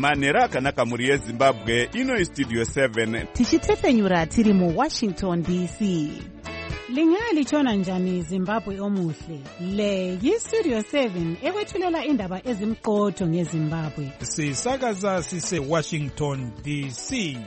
manhero akanaka mhuri yezimbabwe. Ino istudio 7 tichitefenyura tiri muWashington DC. Lingalitshona njani Zimbabwe omuhle? Le yistudio 7 ekwethulela indaba ezimqotho ngeZimbabwe. Sisakaza sise Washington DC.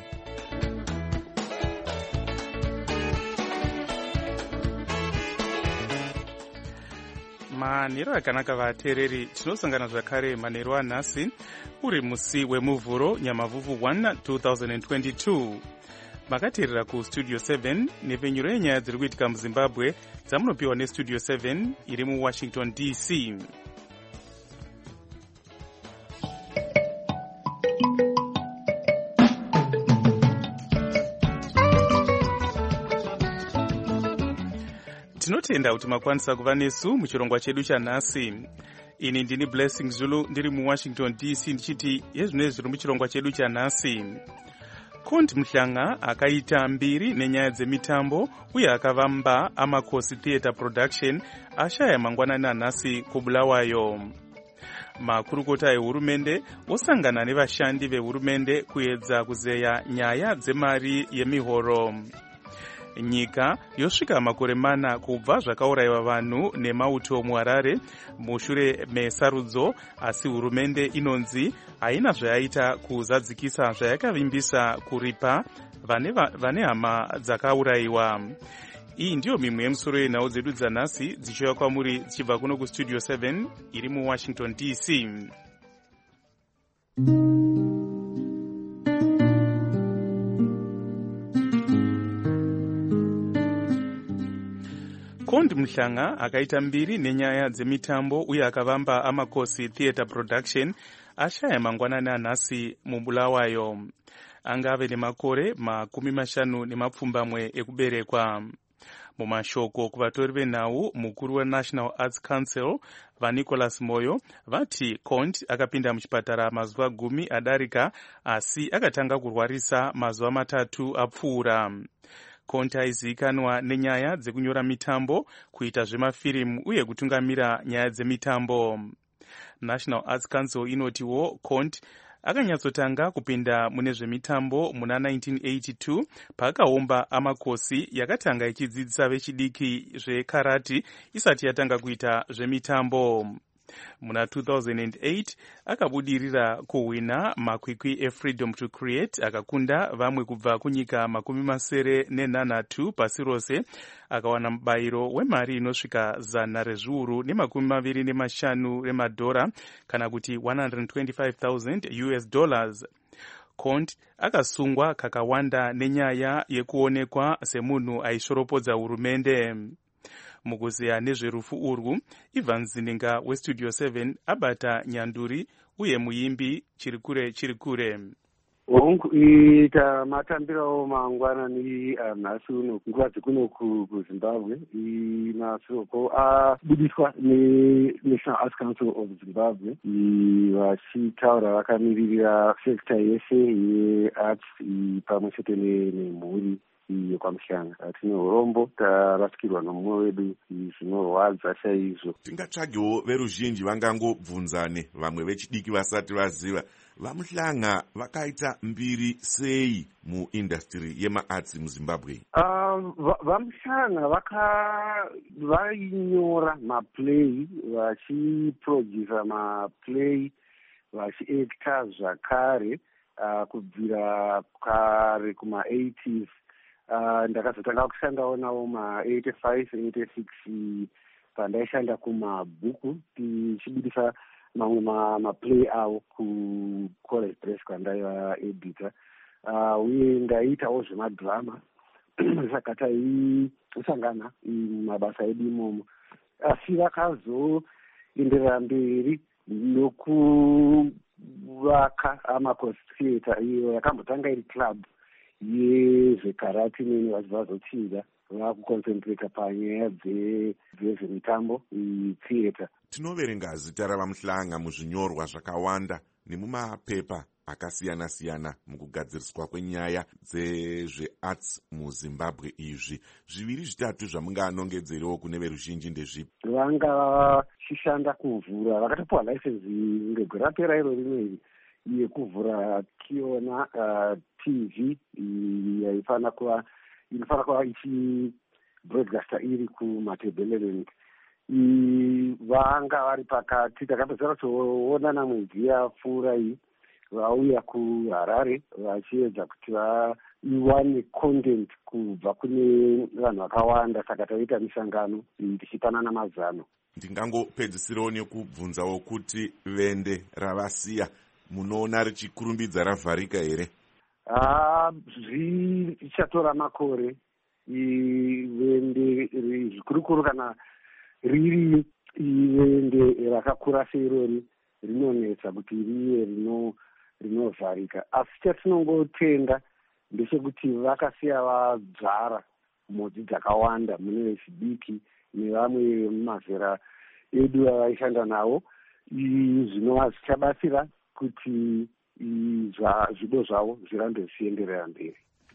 Manhero akanaka vateereri, tinosangana zvakare manhero anhasi uri musi wemuvhuro Nyamavhuvhu 1 2022. Makateerera kustudio 7 nepfenyuro yenyaya dziri kuitika muZimbabwe dzamunopiwa nestudio 7 iri muWashington DC. Tinotenda kuti makwanisa kuva nesu muchirongwa chedu chanhasi. Ini ndini Blessing Zulu ndiri muWashington DC ndichiti yezvinezvi zviri muchirongwa chedu chanhasi. Konti Mhlanga akaita mbiri nenyaya dzemitambo uye akavamba Amakosi Theatre Production ashaya mangwanani anhasi kuBulawayo. Makurukota ehurumende osangana nevashandi vehurumende kuedza kuzeya nyaya dzemari yemihoro. Nyika yosvika makore mana kubva zvakaurayiwa vanhu nemauto muHarare mushure mesarudzo, asi hurumende inonzi haina zvayaita kuzadzikisa zvayakavimbisa kuripa vane hama dzakaurayiwa. Iyi ndiyo mimwe yemusoro yenhau dzedu dzanhasi dzichiuya kwamuri dzichibva kuno kustudio 7 iri muWashington DC. Konti Mhlanga akaita mbiri nenyaya dzemitambo uye akavamba Amakosi Theatre Production ashaya mangwanani anhasi muBulawayo. Angave nemakore 50 ekuberekwa. Mumashoko kuvatori venhau, mukuru weNational Arts Council vaNicholas Moyo vati Konti akapinda muchipatara mazuva 10 adarika, asi akatanga kurwarisa mazuva 3 apfuura. Konti aizivikanwa nenyaya dzekunyora mitambo, kuita zvemafirimu uye kutungamira nyaya dzemitambo. National Arts Council inotiwo Konti akanyatsotanga kupinda mune zvemitambo muna 1982 paakaumba Amakosi yakatanga ichidzidzisa vechidiki zvekarati isati yatanga kuita zvemitambo. Muna 2008 akabudirira kuhwina makwikwi eFreedom to Create, akakunda vamwe kubva kunyika 78 pasi rose, akawana mubayiro wemari inosvika $125,000 remadhora kana kuti $125,000. Konti akasungwa kakawanda nenyaya yekuonekwa semunhu aishoropodza hurumende. Mukuzeya nezverufu urwu, Ivan Zininga westudio 7 abata nyanduri uye muimbi chirikure. Ita matambirawo mangwanani anhasi uno nguva dzekuno kuZimbabwe masoko abudiswa neNational Arts Council of Zimbabwe vachitaura vakamiririra sekta yese yearts pamwe chete nemhuri yekwaMhlanga. Tine urombo tarasikirwa nomumwe wedu, zvinorwadza chaizvo. Tingatsvagewo veruzhinji vangangobvunzane, vamwe vechidiki vasati vaziva vaMhlanga vakaita mbiri sei muindustry yemaarts muZimbabwe. VaMhlanga vainyora maplay, vachiprodusa maplay, vachiacta zvakare kubvira kare kuma80s. Ndakazotanga kushandawo nawo ma85 86 pandaishanda kumabhuku tichibudisa mamwe maplay avo kuCollege Press kwandaiva editor, uye ndaiitawo zvemadhirama saka taisangana mabasa edu imomo. Asi vakazoenderera mberi nokuvaka Amakosi Theatre, iyo yakambotanga iri club yezvekarati neni vachibva vazotsviga vakuconcentrata panyaya dzezvemitambo theatre. Tinoverenga zita ravaMhlanga muzvinyorwa zvakawanda nemumapepa akasiyana-siyana mukugadziriswa kwenyaya dzezvearts muZimbabwe. Izvi zviviri zvitatu zvamunganongedzerewo kune veruzhinji ndezvipi? Vanga vachishanda kuvhura, vakatopiwa license ngegore rapera iro rimwe yekuvhura tiona TV inofanira kuva ichibroadcasta iri kumatebeleland. Vanga vari pakati, takapedzera kutoonana mwedzi yapfuura iyi, vauya kuHarare vachiedza kuti iwane content kubva kune vanhu vakawanda, saka taita misangano tichipanana mazano. Ndingangopedzisirawo nekubvunzawo kuti vende ravasiya munoona richikurumbidza ravharika here? Zvichatora makore. Vende zvikurukuru kana riri vende rakakura seirori rinonetsa kuti rive rinovharika, asi chatinongotenda ndechekuti vakasiya vadzara mhodzi dzakawanda mune vechidiki nevamwe mumazera edu avaishanda navo. Zvinova zvichabatsira kuti zvido zvavo zvirambe zvichienderera mberi.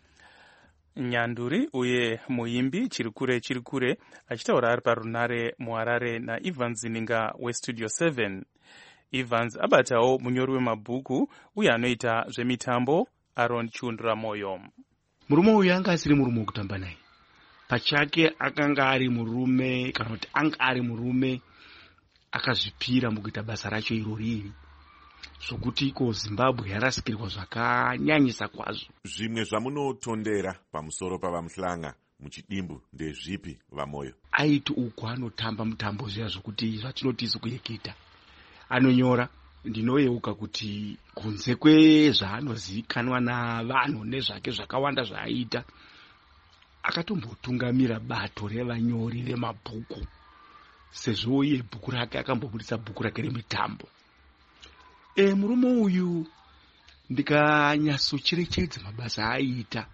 Nyanduri uye muimbi chirikure achitaura ari parunare muHarare naEvans Ninga weStudio 7. Evans abatawo munyori wemabhuku uye anoita zvemitambo Aaron Chundra Moyo. Murume uyu anga asiri murume wekutamba naye pachake, akanga ari murume kana kuti anga ari murume akazvipira mukuita basa racho irori zvokuti iko Zimbabwe yarasikirwa zvakanyanyisa kwazvo. Zvimwe zvamunotondera pamusoro pavamuhlanga muchidimbu ndezvipi vaMoyo? Aiti uku anotamba mutambo zviya zvokuti zvatinoti isu kureketa, anonyora. Ndinoyeuka kuti kunze kwezvaanozivikanwa navanhu nezvake zvakawanda zvaaita, akatombotungamira bato revanyori vemabhuku, sezvo iye bhuku rake akambobudisa bhuku rake remitambo. Murume uyu ndikanyatsocherechedza mabasa aiita,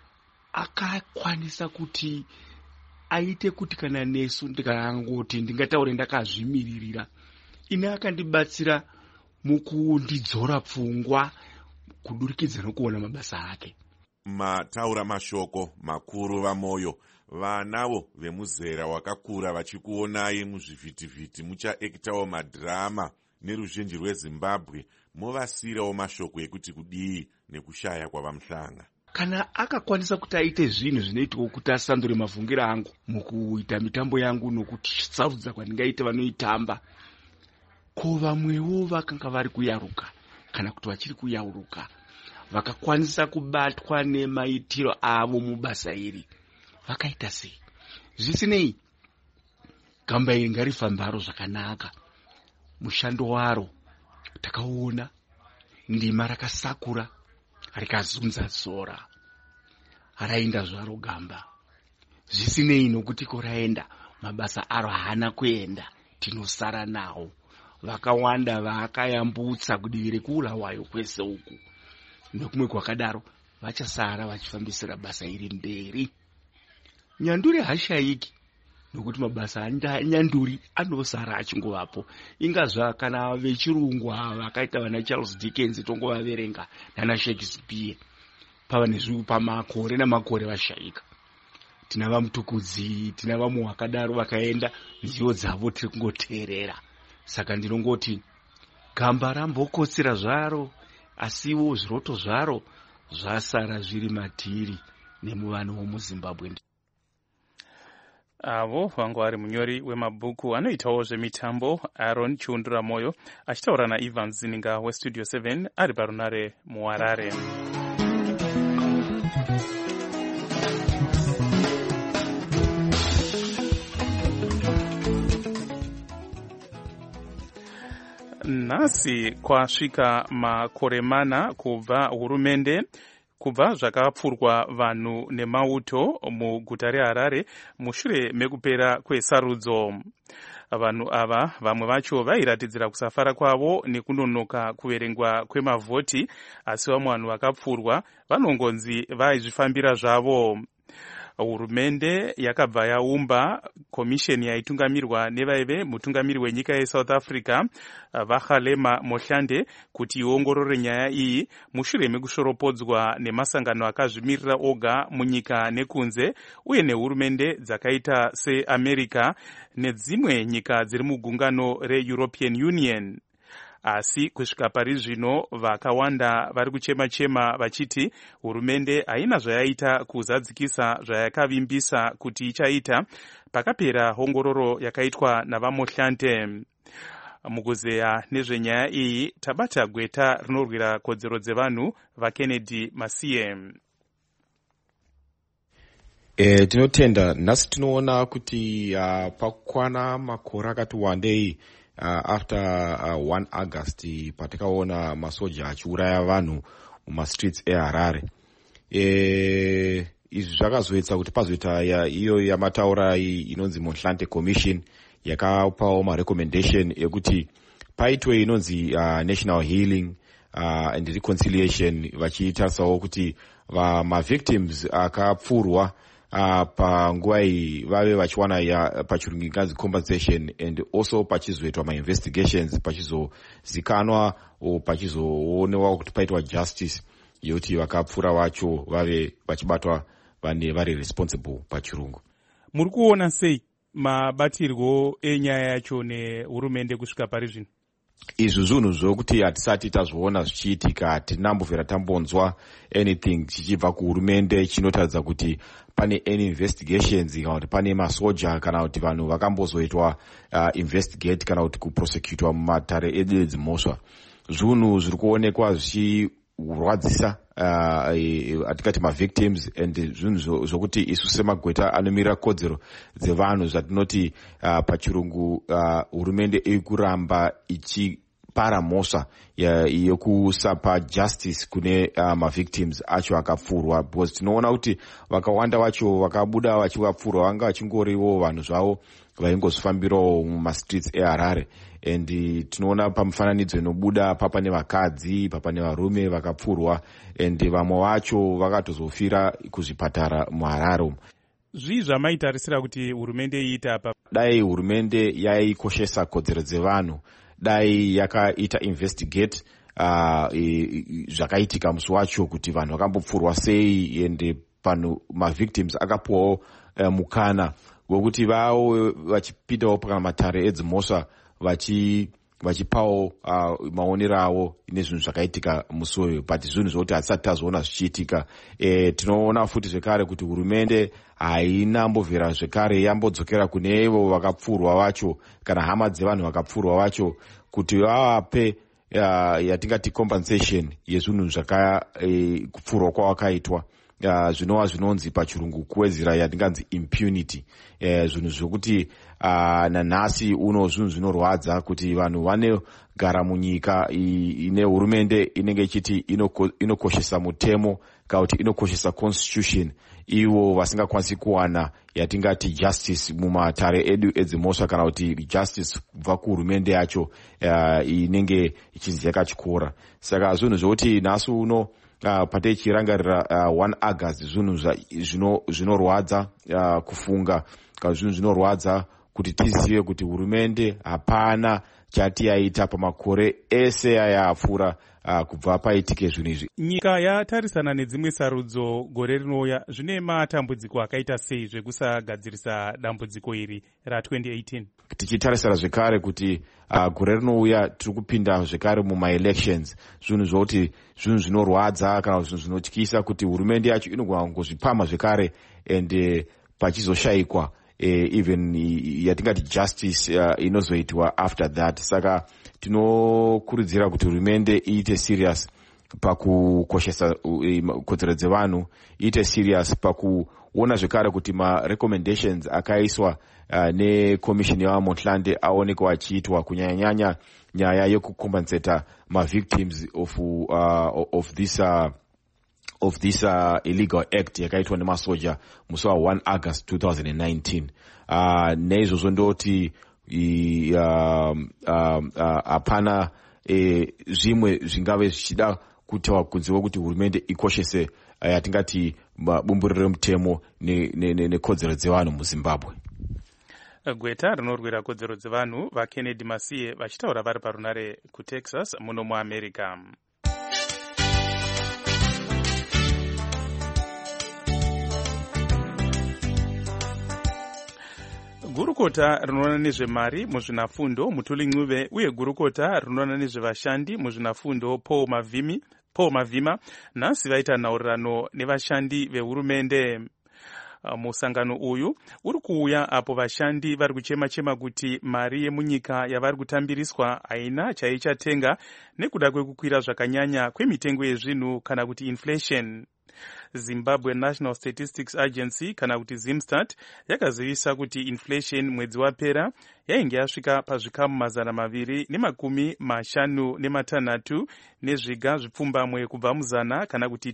akakwanisa kuti aite kuti kana nesu ndikangoti ndingataure ndakazvimiririra, ine akandibatsira mukundidzora pfungwa kudurikidza nokuona mabasa ake. Mataura mashoko makuru vaMoyo, vanavo vemuzera wakakura vachikuonai muzvivhitivhiti muchaekitawo madhirama neruzhinji rweZimbabwe, movasirawo mashoko ekuti kudii nekushaya kwavamuhlanga. Kana akakwanisa kuti aite zvinhu zvinoitwa kuti asandure mavhungiro angu mukuita mitambo yangu nokuti sarudza kwandingaite vanoitamba, ko vamwewo vakanga vari kuyaruka kana kuti vachiri kuyauruka vakakwanisa kubatwa nemaitiro avo mubasa iri, vakaita sei? Zvisinei, gamba iri ngarifambaro zvakanaka. Mushando waro takauona, ndima rakasakura rikazunza dzora, raenda zvaro gamba. Zvisinei nokuti koraenda, mabasa aro haana kuenda, tinosara nawo. Vakawanda vakayambutsa kudivi rekuulawayo kwese uku nokumwe kwakadaro, vachasara vachifambisira basa iri mberi. Nyanduri hashaiki nokuti mabasa anyanduri anosara achingovapo, ingazva kana vechirungu vakaita vana Charles Dickens tongovaverenga nana Shakespeare pamakore namakore vashaika. Tina vamutukudzi, tina vamwe vakadaro vakaenda, nziyo dzavo tiri kungoteerera. Saka ndinongoti gamba rambokotsera zvaro, asiwo zviroto zvaro zvasara zviri matiri nemuvanhu womuZimbabwe. Avo vanga vari munyori wemabhuku anoitawo zvemitambo Aaron Chundra Moyo achitaura naEvans Ninga weStudio 7 ari parunare muHarare. Nhasi kwasvika makore mana kubva zvakapfurwa vanhu nemauto muguta reHarare mushure mekupera kwesarudzo. Vanhu ava vamwe vacho vairatidzira kusafara kwavo nekunonoka kuverengwa kwemavhoti, asi vamwe vanhu vakapfurwa vanongonzi vaizvifambira zvavo. Hurumende yakabva yaumba komisheni yaitungamirwa nevaive mutungamiri wenyika yeSouth Africa Vakhalema Mohlande kuti iongorore nyaya iyi mushure mekushoropodzwa nemasangano akazvimirira oga munyika nekunze uye nehurumende dzakaita seAmerica nedzimwe nyika dziri mugungano reEuropean Union. asi kusvika pari zvino vakawanda vari kuchema-chema vachiti hurumende haina zvayaita kuzadzikisa zvayakavimbisa kuti ichaita pakapera ongororo yakaitwa navamohlante. Mukuzeya nezvenyaya iyi tabata gweta rinorwira kodzero dzevanhu vaKennedy Masiye. Tinotenda nhasi tinoona kuti pakwana makore akati wandei after 1 August patakaona masoja achiuraya vanhu mumastreets eHarare. Izvi zvakazoita kuti pazoita iyo yamataura inonzi Mohlante Commission yakapawo marecommendation ekuti paitwe inonzi national healing and reconciliation, vachitarisawo kuti mavictims akapfurwa panguva iyi vave vachiwana pachirungu inganzi compensation, and also pachizoitwa ma-investigations pachizozikanwa pachizoonewa kuti paitwa justice yekuti vakapfura vacho vave vachibatwa vari responsible pachirungu. Muri kuona sei mabatirwo enyaya yacho nehurumende kusvika pari zvino? Izvi zvinhu zvokuti hatisati tazviona zvichiitika, hatinambovhera tambonzwa anything chichibva kuhurumende chinotaridza kuti pane any investigations kana kuti pane masoja kana kuti vanhu vakambozoitwa investigate kana kuti kuprosecutwa mumatare edu edzimhosva. Zvinhu zviri kuonekwa zvichirwadzisa hatikati mavictims, and zvinhu zvokuti isu semagweta anomirira kodzero dzevanhu zvatinoti pachirungu hurumende iri kuramba ichipara mhosva yokusapa justice kune mavictims acho akapfurwa, because tinoona kuti vakawanda vacho vakabuda vachivapfurwa vanga vachingoriwo vanhu zvavo vaingozvifambirawo mumastreets eHarare, and tinoona pamufananidzo inobuda papa nevakadzi papa nevarume vakapfurwa, and vamwe vacho vakatozofira kuzvipatara muHarare. Zvii zvamaitarisira kuti hurumende iita apa? Dai hurumende yaikoshesa kodzero dzevanhu, dai yakaita investigate zvakaitika musi wacho kuti vanhu vakambopfurwa sei, and panhu mavictims akapuwawo mukana wekuti vavo vachipindawo pakana matare edzimhosva vachipawo maonero avo nezvinhu zvakaitika musi uyu, but zvinhu zvokuti hatisati tazoona zvichiitika. Tinoona futi zvekare kuti hurumende hainambovhera zvekare yambodzokera kune ivo vakapfurwa vacho kana hama dzevanhu vakapfurwa vacho kuti vavape yatingati compensation yezvinhu kupfurwa kwavakaitwa, zvinova zvinonzi pachirungu kuwedzera yatinganzi impunity. Zvinhu zvokuti nanhasi uno zvinhu zvinorwadza kuti vanhu vanogara munyika ine hurumende inenge ichiti inokoshesa mutemo kana kuti inokoshesa constitution, ivo vasingakwanisi kuwana yatingati justice mumatare edu edzimhosva kana kuti justice kubva kuhurumende yacho inenge ichinzi yakachikora. Saka zvinhu zvokuti nhasi uno pateichirangarira 1 August zvinhu zvinorwadza kufunga, kana zvinhu zvinorwadza kuti tizive kuti hurumende hapana chati yaita pamakore ese yayapfuura kubva paitike zvinhu izvi. Nyika yatarisana nedzimwe sarudzo gore rinouya, zvine matambudziko akaita sei zvekusagadzirisa dambudziko iri ra2018? Tichitarisira zvekare kuti gore rinouya tiri kupinda zvekare mumaelections, zvinhu zvokuti zvinhu zvinorwadza kana zvinhu zvinotyisa kuti hurumende yacho inogona kungozvipama zvekare and pachizoshayikwa even yatingati justice inozoitwa after that. Saka tinokurudzira kuti hurumende iite serious pakukoshesa kodzero dzevanhu, iite serious pakuona zvekare kuti ma-recommendations akaiswa nekomishini yavamohlande aonekwa achiitwa, kunyanya-nyanya nyaya yekucompensata ma-victims of this illegal act yakaitwa nemasoja musi wa1 August 2019. Neizvozvo ndoti hapana zvimwe zvingave zvichida kutaura kunziwa kuti hurumende ikoshese yatingati bumburiro remutemo nekodzero dzevanhu muZimbabwe. Gweta rinorwira kodzero dzevanhu vaKennedy Masiye vachitaura vari parunare kuTexas muno muAmerica. Gurukota rinoona nezvemari muzvinafundo Mutuli Ncube uye gurukota rinoona nezvevashandi muzvinafundo Paul Mavhima nhasi vaita nhaurirano nevashandi vehurumende. Musangano uyu uri kuuya apo vashandi vari kuchema-chema kuti mari yemunyika yavari kutambiriswa haina chaichatenga nekuda kwekukwira zvakanyanya kwemitengo yezvinhu kana kuti inflation. Zimbabwe National Statistics Agency kana kuti Zimstat yakazivisa kuti inflation mwedzi wapera yainge yasvika pazvikamu 256 nezviga zvipfumbamwe kubva muzana kana kuti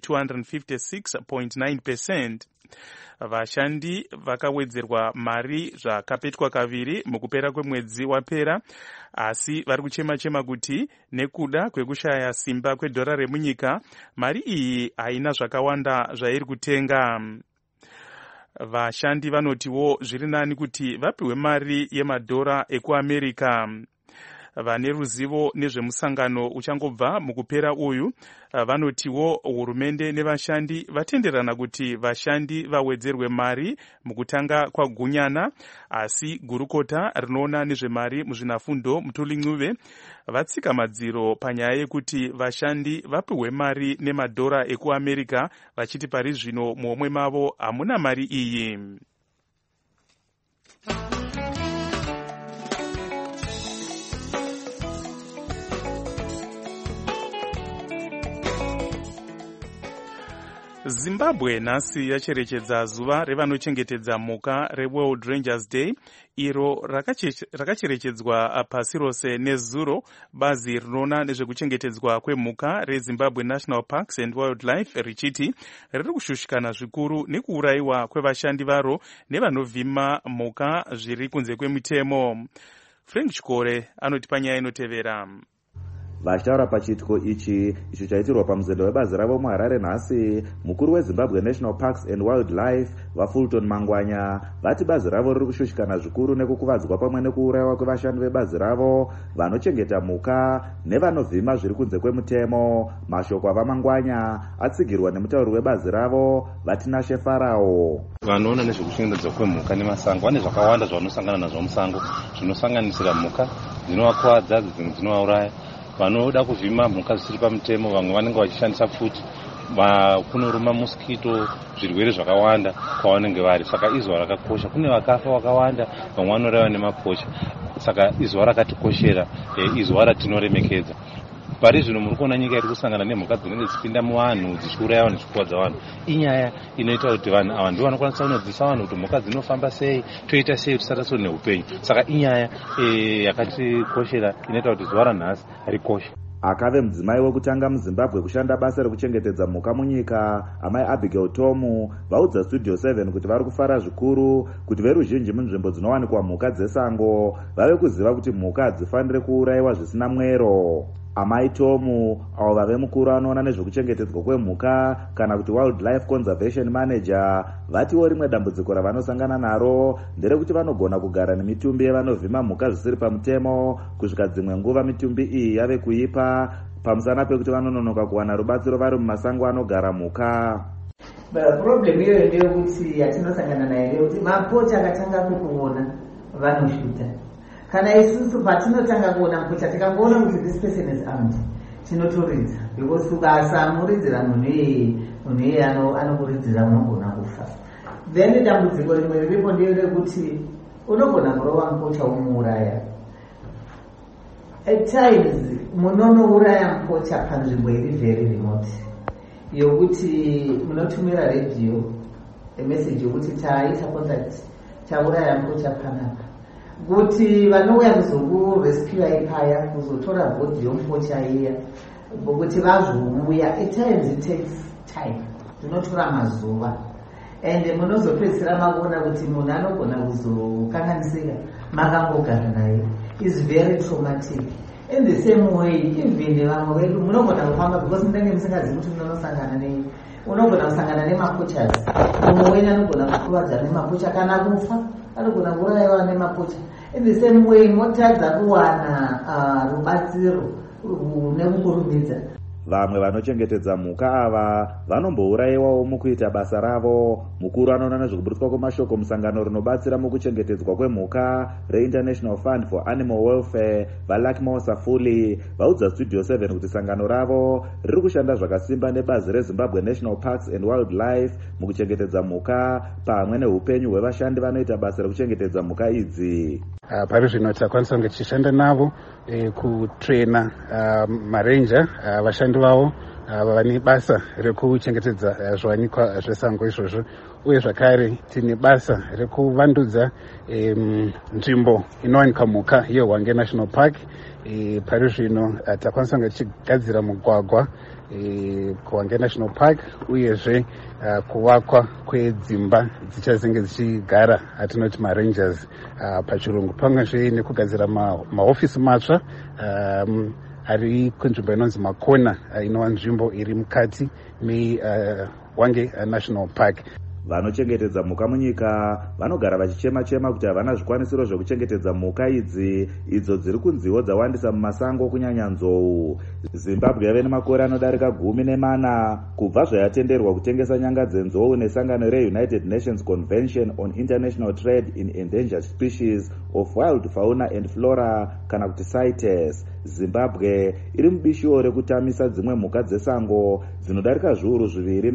256.9%. Vashandi vakawedzerwa mari zvakapetwa kaviri mukupera kwemwedzi wapera, asi vari kuchema-chema kuti nekuda kwekushaya simba kwedhora remunyika mari iyi haina zvakawanda zvairi kutenga. Vashandi vanotiwo zviri nani kuti vapiwe mari yemadhora ekuAmerica. Vane ruzivo nezvemusangano uchangobva mukupera uyu vanotiwo hurumende nevashandi vatenderana kuti vashandi vawedzerwe mari mukutanga kwagunyana, asi gurukota rinoona nezvemari muzvinafundo Mutuli Ncube vatsika madziro panyaya yekuti vashandi vapiwe mari nemadhora ekuAmerica, vachiti pari zvino muhomwe mavo hamuna mari iyi. Zimbabwe nhasi yacherechedza zuva revanochengetedza mhuka reWorld Rangers Day, iro rakacherechedzwa pasi rose nezuro bazi rinoona nezvekuchengetedzwa kwemhuka reZimbabwe National Parks and Wildlife richiti riri kushushikana zvikuru nekuurayiwa kwevashandi varo nevanovhima mhuka zviri kunze kwemitemo. Frank Chikore anoti panyaya inotevera. Vachitaura pachiitiko icho chaitirwa pamuzedo webazi ravo muHarare nhasi, mukuru weZimbabwe National Parks and Wildlife vaFulton Mangwanya vati bazi ravo riri kushushikana zvikuru nekukuvadzwa pamwe nekuurayiwa kwevashandi vebazi ravo vanochengeta mhuka nevanovhima zviri kunze kwemutemo. Mashoko avaMangwanya atsigirwa nemutauri webazi ravo Vatinashe Farao. Vanoona nezvekuchengetedzwa kwemhuka nemasango vane zvakawanda zvavanosangana nazvo musango, zvinosanganisira mhuka dzinovakuwadza, dzimwe dzinovauraya. Vanoda kuvhima mhuka zvisiri pamutemo, vamwe vanenge vachishandisa futi, kunoruma mosquito, zvirwere zvakawanda kwavanenge vari. Saka izuva rakakosha. Kune vakafa vakawanda, vamwe vanoraiwa nemapocha. Saka izuva rakatikoshera, izuva ratinoremekedza. Pari zvino muri kuona nyika iri kusangana nemhuka dzinenge dzichipinda muvanhu dzichiurayiwa nezvikuwadza vanhu. Inyaya inoita kuti vanhu ava ndivo vanokwanisa kunodzidzisa vanhu kuti mhuka dzinofamba sei, toita sei tisati neupenyu. Saka inyaya yakatikoshera inoita kuti zuva ranhasi rikoshe. Akave mudzimai wekutanga muZimbabwe kushanda basa rekuchengetedza mhuka munyika, amai Abigail Tomu vaudza Studio 7 kuti vari kufara zvikuru kuti veruzhinji munzvimbo dzinowanikwa mhuka dzesango vave kuziva kuti mhuka hadzifaniri kuurayiwa zvisina mwero. Amai Tomu, avo vave mukuru anoona nezvekuchengetedzwa kwemhuka kana kuti Wildlife Conservation Manager, vatiwo rimwe dambudziko ravanosangana naro nderekuti vanogona kugara nemitumbi yevanovhima mhuka zvisiri pamutemo kusvika dzimwe nguva mitumbi iyi yave kuipa, pamusana pekuti vanononoka kuwana rubatsiro vari mumasango anogara mhuka. Problem iyoyo ndeyekuti yatinosangana nayo ndeyekuti mapocha akatanga kukuona vanoshuta. Kana isusu patinotanga kuona mpocha tikangoona kuti this person is armed, tinotoridza, because ukasamuridzira munhu anokuridzira unogona kufa. Then dambudziko rimwe riripo nderekuti unogona kurova mpocha umuuraya. At times munonouraya mpocha panzvimbo iri very remote yokuti munotumira radio message yokuti taita contact tauraya mpocha panapa, kuti vanouya kuzokurescue ipaya kuzotora bhodhi yompocha iya kuti vazouya. At times it takes time, zvinotora mazuva, and munozopedzisira makuona kuti munhu anogona kuzokanganisika makangogara naye. Is very traumatic. In the same way, even vamwe vedu munogona kufamba because munenge musingazivi kuti munonosangana nei, unogona kusangana nemapochas, mumwe wenyu anogona kukuvadza nemapocha kana kufa, anogona kuurayiwa nemapocha. In the same way, motadza kuwana rubatsiro nekukurumidza. vamwe vanochengetedza mhuka ava vanombourayiwawo mukuita basa ravo. Mukuru anoona nezvekuburutswa kwemashoko musangano rinobatsira mukuchengetedzwa kwemhuka reInternational Fund for Animal Welfare vaLakmo Safuli vaudza Studio 7 kuti sangano ravo riri kushanda zvakasimba nebazi reZimbabwe National Parks and Wildlife mukuchengetedza mhuka pamwe neupenyu hwevashandi vanoita basa rekuchengetedza mhuka idzi. Pari zvino takwanisa kunge tichishanda navo kutrena marenja vashandi vavo vane basa rekuchengetedza zviwanikwa zvesango izvozvo, uye zvakare tine basa rekuvandudza nzvimbo inowanikwa mhuka yeHwange National Park. Pari zvino takwanisa kunge tichigadzira mugwagwa kuHwange National Park, uyezve kuvakwa kwedzimba dzichazenge dzichigara atinoti marangers pachirungu, pamwezve nekugadzira mahofisi matsva ari kunzvimbo inonzi Makona, inova nzvimbo iri mukati meHwange National Park. Vanochengetedza mhuka munyika vanogara vachichema-chema kuti havana zvikwanisiro zvekuchengetedza mhuka idzi, idzo dziri kunziwo dzawandisa mumasango kunyanya nzou. Zimbabwe yave nemakore anodarika 14 kubva zvayatenderwa kutengesa nyanga dzenzou nesangano reUnited Nations Convention on International Trade in Endangered Species of Wild Fauna and Flora kana kuti CITES. Zimbabwe iri mubishiwo rekutamisa dzimwe mhuka dzesango dzinodarika zviuru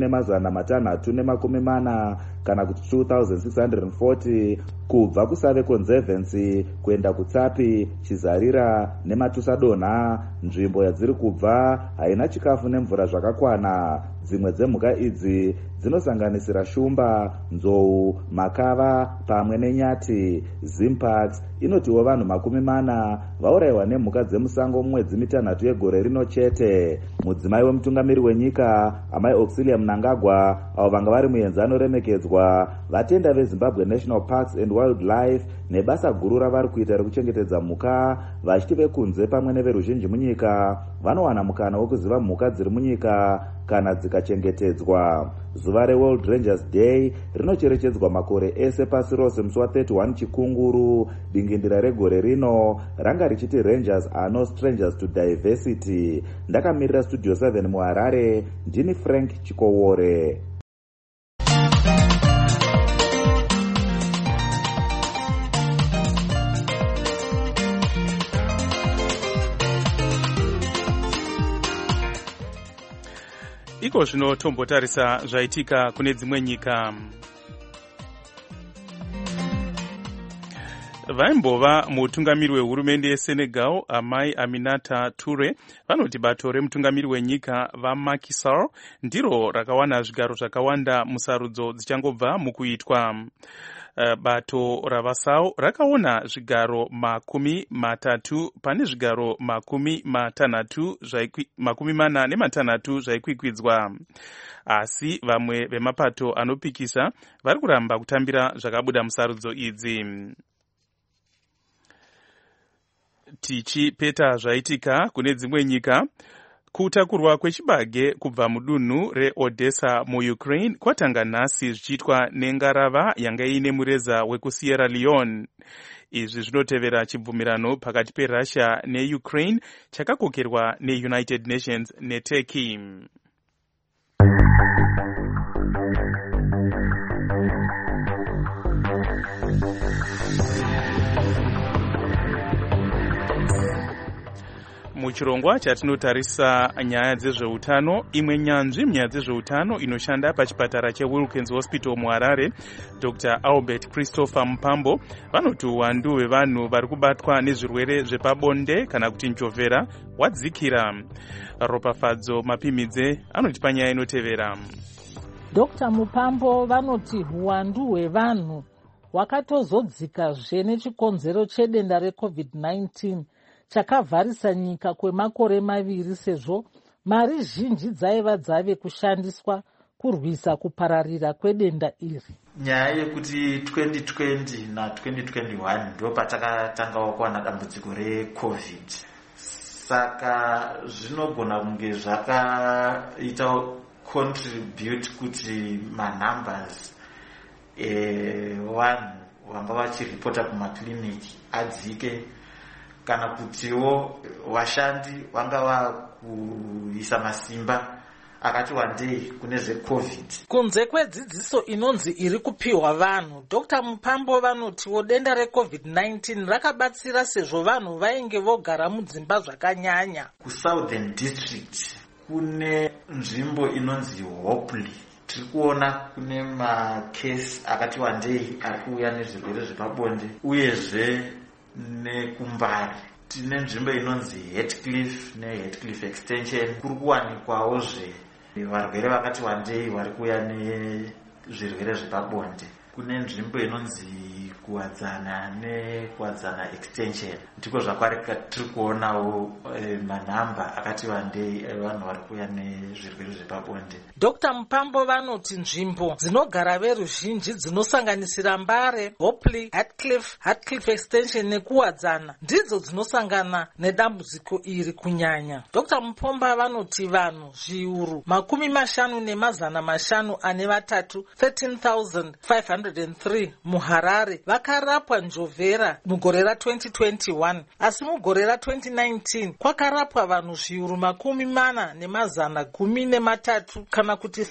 2,340 kana kuti 2,640 kubva kuSave Conservancy kuenda kuTsapi, Chizarira neMatusadonha. Nzvimbo yadziri kubva haina chikafu nemvura zvakakwana. Dzimwe dzemhuka idzi dzinosanganisira shumba, nzou, makava pamwe nenyati. Zimpact inotiwo vanhu 40 vaurayiwa nemhuka dzemusango mumwedzi mitanhatu yegore rino chete. Mudzimai wemutungamiri wenyika Amai Auxilia Mnangagwa, avo vanga vari muenzano remekedzwa, vatenda veZimbabwe National Parks and Wildlife nebasa guru ravari kuita rekuchengetedza mhuka, vachiti vekunze pamwe neveruzhinji munyika vanowana mukana wekuziva mhuka dziri munyika kana dzikachengetedzwa. Zuva reWorld Rangers Day rinocherechedzwa makore ese pasi rose musi wa31 Chikunguru. Dingindira regore rino ranga richiti Rangers are no strangers to diversity. Ndakamirira Studio 7 muHarare, ndini Frank Chikowore. Iko zvino tombotarisa zvaitika kune dzimwe nyika. Vaimbova mutungamiri wehurumende yeSenegal Amai Aminata Toure vanoti bato remutungamiri wenyika vaMacky Sall ndiro rakawana zvigaro zvakawanda musarudzo dzichangobva mukuitwa. Bato ravaSall rakaona zvigaro 30 pane zvigaro 46 zvaikwikwidzwa, asi vamwe vemapato anopikisa vari kuramba kutambira zvakabuda musarudzo idzi. Tichipeta zvaitika kune dzimwe nyika, kutakurwa kwechibage kubva mudunhu reOdessa muUkraine kwatanga nhasi zvichiitwa nengarava yanga ine mureza wekuSierra Leone. Izvi zvinotevera chibvumirano pakati peRussia neUkraine chakakokerwa neUnited Nations neTurkey. Muchirongwa chatinotarisa nyaya dzezveutano, imwe nyanzvi munyaya dzezveutano inoshanda pachipatara cheWilkins Hospital muHarare, Dr. Albert Christopher Mupambo, vanoti uwandu hwevanhu vari kubatwa nezvirwere zvepabonde kana kuti njovera wadzikira. Ropafadzo Mapimidze anoti panyaya inotevera. Dr. Mupambo vanoti uwandu hwevanhu hwakatozodzikazve nechikonzero chedenda reCovid-19 chakavharisa nyika kwemakore 2 sezvo mari zhinji dzaiva dzave kushandiswa kurwisa kupararira kwedenda iri. Nyaya yekuti 2020 na 2021 ndo patakatangawo kuwana dambudziko reCovid, saka zvinogona kunge zvakaita contribute kuti manumbers vanhu vanga vachiripota kumakliniki adzike kana kutiwo vashandi vanga kuisa masimba akati wandei kune zvecovid. Kunze kwedzidziso inonzi iri kupiwa vanhu, Dr. Mupambo vanotiwo denda reCovid-19 rakabatsira sezvo vanhu vainge vogara mudzimba zvakanyanya. Kusouthern district kune nzvimbo inonzi Hopley. Tiri kuona kune makesi akati wandei ari kuuya nezvirwere zvepabonde, uyezve nekumbari tine nzvimbo inonzi Heathcliff neHeathcliff extension. Kuri kuwanikwawozve varwere vakati wandei vari kuuya nezvirwere zvepabonde. Kune nzvimbo inonzi Kuwadzana neKuwadzana extension. Ndiko zvakare tiri kuonawo manhamba akati wandei evanhu vari kuuya nezvirwere zvepabonde. Dr. Mupambo vanoti nzvimbo dzinogara veruzhinji dzinosanganisira Mbare, Hopley, Heathcliff extension nekuwadzana ndidzo dzinosangana nedambudziko iri kunyanya. Dr. Mupomba vanoti vanhu zviuru 55 ane vatatu 13,503 muHarare vakarapwa njovera mugore ra2021, asi mugore ra2019 kwakarapwa vanhu zviuru 40,113 kana kuti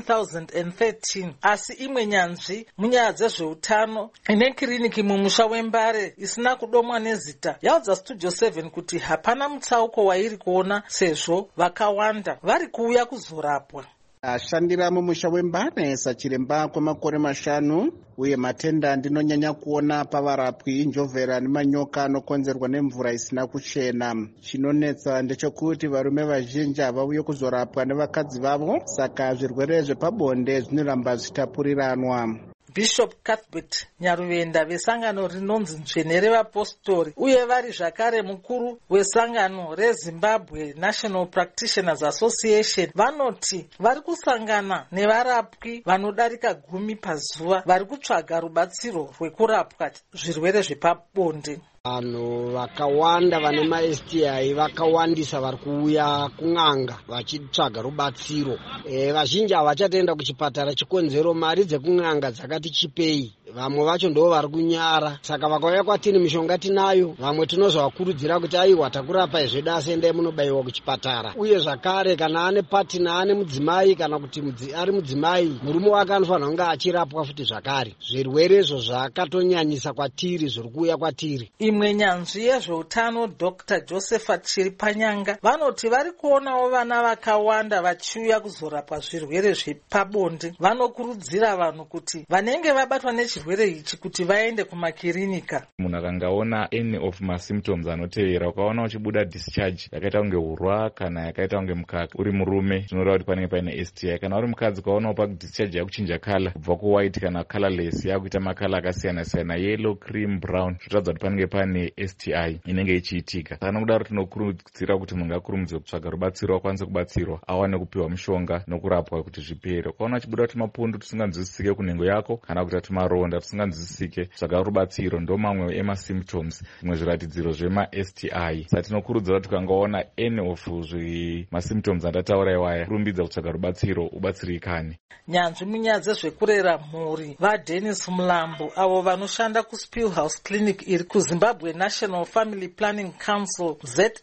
14,013. Asi imwe nyanzvi munyaya dzezveutano ine kiriniki mumusha wembare isina kudomwa nezita yaudza Studio 7 kuti hapana mutsauko wairi kuona sezvo vakawanda vari kuuya kuzorapwa. Ashandira mumusha wembare sachiremba kwemakore 5 uye matenda ndinonyanya kuona pavarapwi njovera nemanyoka anokonzerwa nemvura isina kuchena. Chinonetsa ndechekuti varume vazhinji havauye kuzorapwa nevakadzi vavo, saka zvirwere zvepabonde zvinoramba zvichitapuriranwa. Bishop Cuthbert Nyaruvenda vesangano rinonzi Nzvene revapostori uye vari zvakare mukuru wesangano reZimbabwe National Practitioners Association vanoti vari kusangana nevarapwi vanodarika 10 pazuva vari kutsvaga rubatsiro rwekurapwa zvirwere zvepabonde. Vanhu vakawanda vane maSTI vakawandisa vari kuuya kun'anga vachitsvaga rubatsiro. Vazhinji havachatenda kuchipatara chikonzero mari dzekun'anga dzakati chipei. Vamwe vacho ndo vari kunyara, saka vakauya kwatini mishonga tinayo. Vamwe tinozovakurudzira kuti aiwa takurapa izveda asendai munobayiwa kuchipatara. Uye zvakare kana ane patina ane mudzimai kana kuti ari mudzimai, murume wake anofanira kunge achirapwa futi zvakare. Zvirwerezvo zvakatonyanyisa kwatiri zviri kuuya kwatiri. Imwe nyanzvi yezveutano Dr. Josephat Chiripanyanga vanoti vari kuonawo vana vakawanda vachiuya kuzorapwa zvirwere zvepabonde. Vanokurudzira vanhu kuti vanenge vabatwa nechirwere ichi kuti vaende kumakirinika. Munhu akangaona any of masymptoms anotevera, ukaona uchibuda discharge yakaita kunge urwa kana yakaita kunge mukaka, uri murume zvinoreva kuti panenge paine STI. Kana uri mukadzi ukaonawo padischarge yakuchinja kala kubva kuwhite kana colorless yakuita makala akasiyana siyana, yellow, cream, brown, zvotaridza kuti panenge pane STI inenge ichiitika. Kana kudaro tinokurudzira kuti munhu ngakurumidze kutsvaga rubatsiro, akwanise kubatsirwa, awane kupiwa mushonga nokurapwa kuti zvipere. Ukaona uchibuda tumapundu tusinganzwisisike kunhengo yako kana kuita tumaronda tusinganzwisisike, tsvaga rubatsiro. Ndo mamwe emasymptoms, zvimwe zviratidziro zvemaSTI. Saka tinokurudzira kuti ukangaona any of masymptoms andataura iwaya, kurumbidza kutsvaga rubatsiro ubatsirikane. Nyanzvi munyaya dzezvekurera mhuri vaDennis Mulambo avo vanoshanda kuSpillhouse Clinic iri kuZimbabwe National Family Planning Council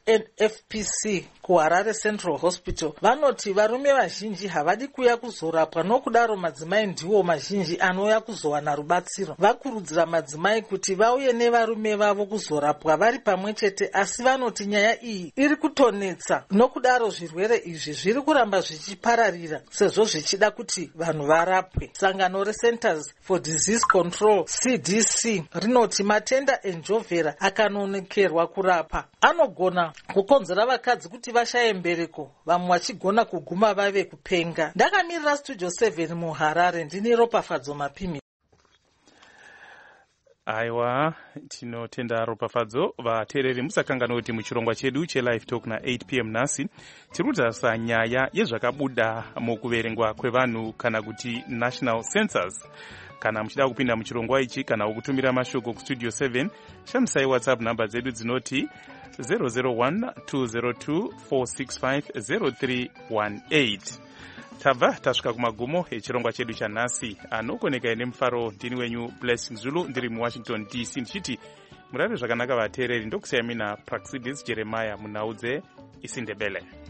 ZNFPC kuHarare Central Hospital vanoti varume vazhinji havadi kuuya kuzorapwa, nokudaro madzimai ndiwo mazhinji anouya kuzowana rubatsiro. Vakurudzira madzimai kuti vauye nevarume vavo kuzorapwa vari pamwe chete, asi vanoti nyaya iyi iri kutonetsa, nokudaro zvirwere izvi zviri kuramba zvichipararira sezvo zvichida kuti vanhu varapwe. Sangano reCenters for Disease Control CDC rinoti matenda enjovhera akanonokerwa kurapa anogona kukonzera vakadzi kuti vashaye mbereko, vamwe vachigona kuguma vave kupenga. Ndakamirira Studio 7 muHarare, ndini Ropafadzo Mapimi. Aiwa, tinotenda Ropafadzo. Vateereri musakangana kuti muchirongwa chedu cheLive Talk na8 PM nhasi tiri kutarisa nyaya yezvakabuda mukuverengwa kwevanhu kana kuti National Census. Kana muchida kupinda muchirongwa ichi kana kutumira mashoko kuStudio 7, shandisai WhatsApp namba dzedu dzinoti 001-202-465-0318. Tabva tasvika kumagumo echirongwa chedu chanhasi. Anokoneka ine mufaro ndini wenyu Blessing Zulu, ndiri muWashington DC, ndichiti murave zvakanaka vateereri. ndokusiyamina Praxidis Jeremiah munhau dzeIsindebele.